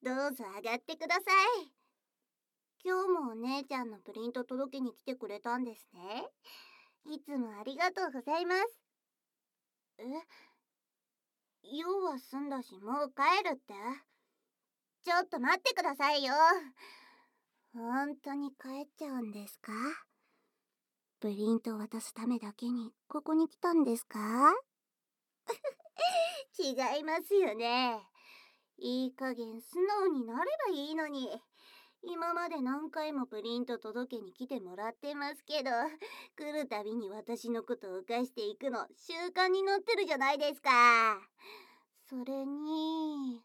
どうぞ上がってください。今日もお姉ちゃんのプリント届けに来てくれたんですね。いつもありがとうございます。え、用は済んだしもう帰るって？ちょっと待ってくださいよ。本当に帰っちゃうんですか？プリント渡すためだけにここに来たんですか？違いますよね。いい加減素直になればいいのに。今まで何回もプリント届けに来てもらってますけど、来るたびに私のことを犯していくの習慣になってるじゃないですか。それに、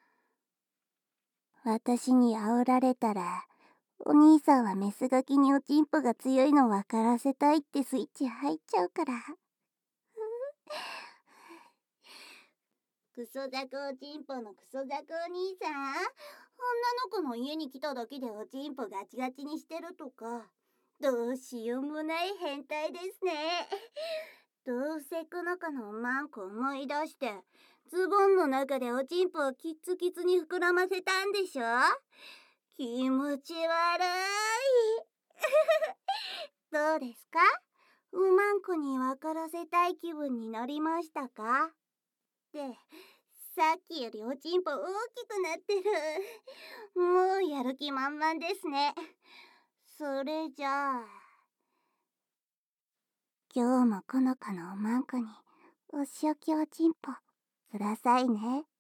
私に煽られたら、お兄さんはメスガキにおちんぽが強いの分からせたいってスイッチ入っちゃうから。クソザコおちんぽのクソザコお兄さん、女の子の家に来ただけでおちんぽガチガチにしてるとか、どうしようもない変態ですね。どうせこの子のおまんこ思い出して、ズボンの中でおちんぽをキッツキツに膨らませたんでしょ？気持ち悪い。どうですか？おまんこに分からせたい気分になりましたか？で、さっきよりおちんぽ大きくなってる。もうやる気満々ですね。それじゃあ、今日もこの子のおまんこにお仕置きおちんぽくださいね。